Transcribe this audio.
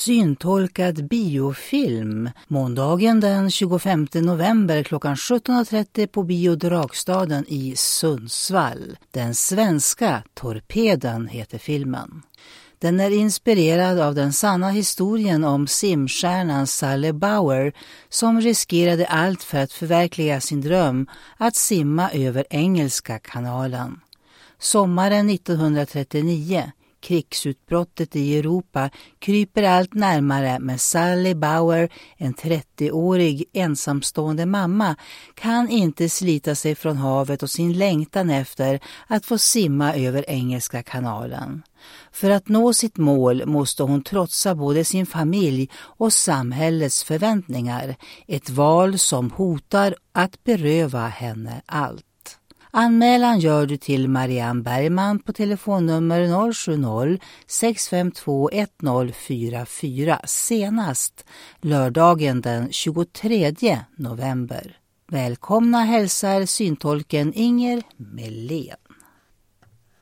syntolkad biofilm måndagen den 25 november klockan 17.30 på Bio Dragstaden i Sundsvall. Den svenska Torpeden heter filmen. Den är inspirerad av den sanna historien om simstjärnan Sally Bauer som riskerade allt för att förverkliga sin dröm att simma över Engelska kanalen. Sommaren 1939, krigsutbrottet i Europa, kryper allt närmare med Sally Bauer, en 30-årig ensamstående mamma, kan inte slita sig från havet och sin längtan efter att få simma över Engelska kanalen. För att nå sitt mål måste hon trotsa både sin familj och samhällets förväntningar, ett val som hotar att beröva henne allt. Anmälan gör du till Marianne Bergman på telefonnummer 070-652-1044 senast lördagen den 23 november. Välkomna hälsar syntolken Inger Melén.